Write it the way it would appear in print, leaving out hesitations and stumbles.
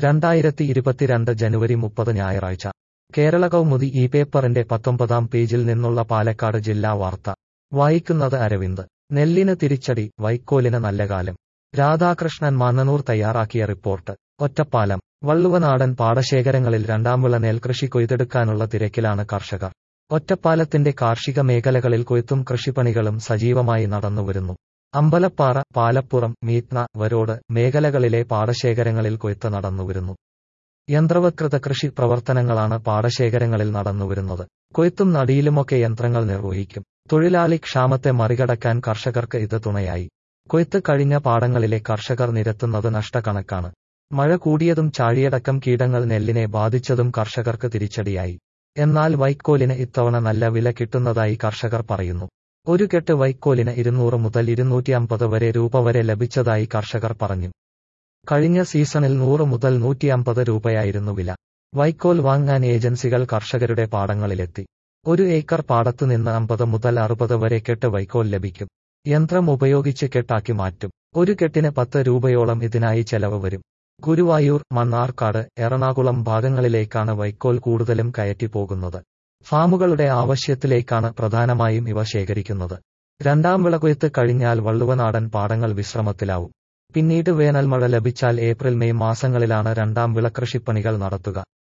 2022 ജനുവരി 30 ഞായറാഴ്ച കേരള കൗമുദി ഈ പേപ്പറിന്റെ 19-ാം പേജിൽ നിന്നുള്ള പാലക്കാട് ജില്ലാ വാർത്ത വായിക്കുന്നത് അരവിന്ദ്. നെല്ലിന് തിരിച്ചടി, വൈക്കോലിന് നല്ല കാലം. രാധാകൃഷ്ണൻ മാന്നനൂർ തയ്യാറാക്കിയ റിപ്പോർട്ട്. ഒറ്റപ്പാലം. വള്ളുവനാടൻ പാടശേഖരങ്ങളിൽ രണ്ടാംവിള നെൽകൃഷി കൊയ്തെടുക്കാനുള്ള തിരക്കിലാണ് കർഷകർ. ഒറ്റപ്പാലത്തിന്റെ കാർഷിക മേഖലകളിൽ കൊയ്ത്തും കൃഷിപ്പണികളും സജീവമായി നടന്നുവരുന്നു. അമ്പലപ്പാറ, പാലപ്പുറം, മീറ്റ്ന, വരോട് മേഖലകളിലെ പാടശേഖരങ്ങളിൽ കൊയ്ത്ത് നടന്നുവരുന്നു. യന്ത്രവത്കൃത കൃഷി പ്രവർത്തനങ്ങളാണ് പാടശേഖരങ്ങളിൽ നടന്നുവരുന്നത്. കൊയ്ത്തും നടിയിലുമൊക്കെ യന്ത്രങ്ങൾ നിർവഹിക്കും. തൊഴിലാളി ക്ഷാമത്തെ മറികടക്കാൻ കർഷകർക്ക് ഇത് തുണയായി. കൊയ്ത്ത് കഴിഞ്ഞ പാടങ്ങളിലെ കർഷകർ നിരത്തുന്നത് നഷ്ടക്കണക്കാണ്. മഴ കൂടിയതും ചാഴിയടക്കം കീടങ്ങൾ നെല്ലിനെ ബാധിച്ചതും കർഷകർക്ക് തിരിച്ചടിയായി. എന്നാൽ വൈക്കോലിന് ഇത്തവണ നല്ല വില കിട്ടുന്നതായി കർഷകർ പറയുന്നു. ഒരു കെട്ട് വൈക്കോലിന് 200 മുതൽ 250 വരെ രൂപ വരെ ലഭിച്ചതായി കർഷകർ പറഞ്ഞു. കഴിഞ്ഞ സീസണിൽ 100 മുതൽ 150 രൂപയായിരുന്നു വില. വൈക്കോൽ വാങ്ങാൻ ഏജൻസികൾ കർഷകരുടെ പാടങ്ങളിലെത്തി. 1 ഏക്കർ പാടത്തുനിന്ന് 50 മുതൽ 60 വരെ കെട്ട് വൈക്കോൽ ലഭിക്കും. യന്ത്രം ഉപയോഗിച്ച് കെട്ടാക്കി മാറ്റും. ഒരു കെട്ടിന് 10 രൂപയോളം ഇതിനായി ചെലവ് വരും. ഗുരുവായൂർ, മണ്ണാർക്കാട്, എറണാകുളം ഭാഗങ്ങളിലേക്കാണ് വൈക്കോൽ കൂടുതലും കയറ്റി പോകുന്നത്. ഫാമുകളുടെ ആവശ്യത്തിലേക്കാണ് പ്രധാനമായും ഇവ ശേഖരിക്കുന്നത്. രണ്ടാം വിളകൊയ്ത്ത് കഴിഞ്ഞാൽ വള്ളുവനാടൻ പാടങ്ങൾ വിശ്രമത്തിലാവും. പിന്നീട് വേനൽമഴ ലഭിച്ചാൽ ഏപ്രിൽ മെയ് മാസങ്ങളിലാണ് രണ്ടാം വിളകൃഷിപ്പണികൾ നടത്തുക.